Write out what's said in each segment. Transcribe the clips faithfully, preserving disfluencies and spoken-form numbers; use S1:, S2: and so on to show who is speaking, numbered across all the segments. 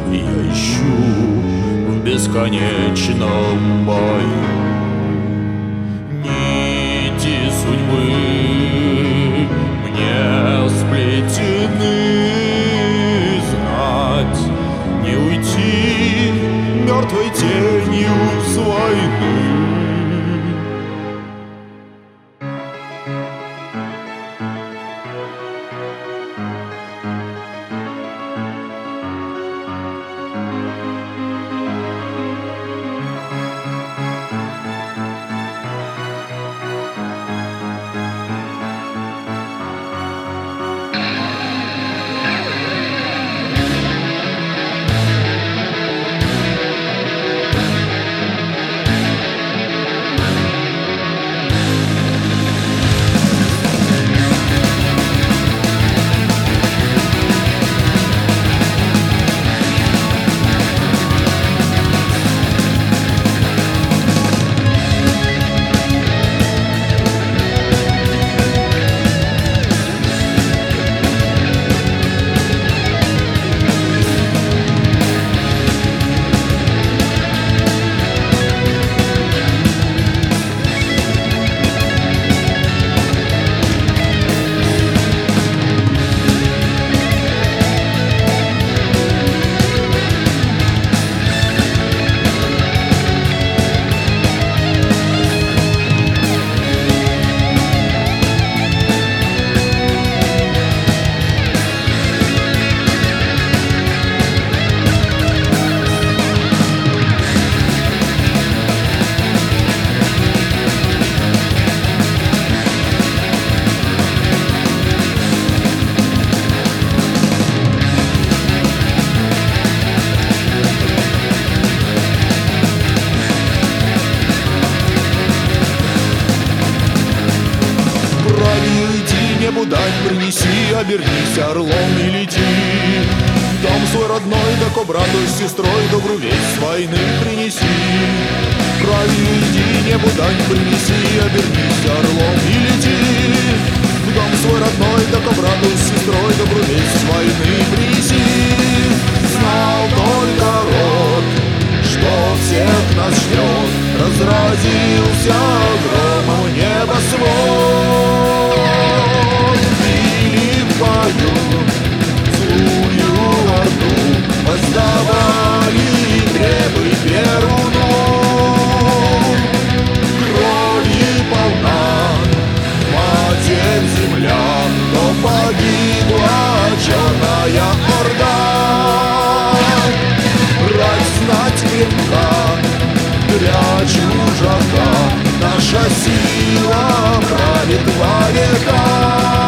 S1: я ищу в бесконечном бою. Нити судьбы мне сплетены, знать не уйти мертвой тенью с войны. Дань принеси, обернись орлом и лети. Дом свой родной, да ко брату с сестрой добру весть с войны принеси. Правее иди, небу дань принеси, обернись орлом и лети. Дом свой родной, да ко брату с сестрой добру весть с войны принеси. Знал только род, что всех нас ждет, разразился громом небосвод. Злую орду воздавали требы Перуну. Крови полна матерь земля, но погибла черная орда. Рать знать крепка для чужака, наша сила правит во века.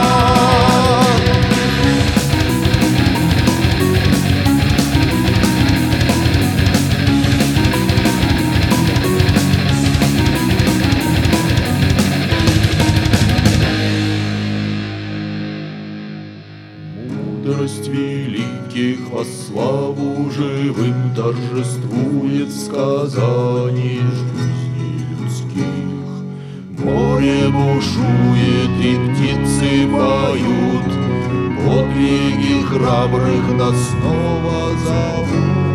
S1: Мудрость великих во славу живым торжествует в сказании жизни людских. Море бушует и птицы поют, подвиги храбрых нас снова зовут.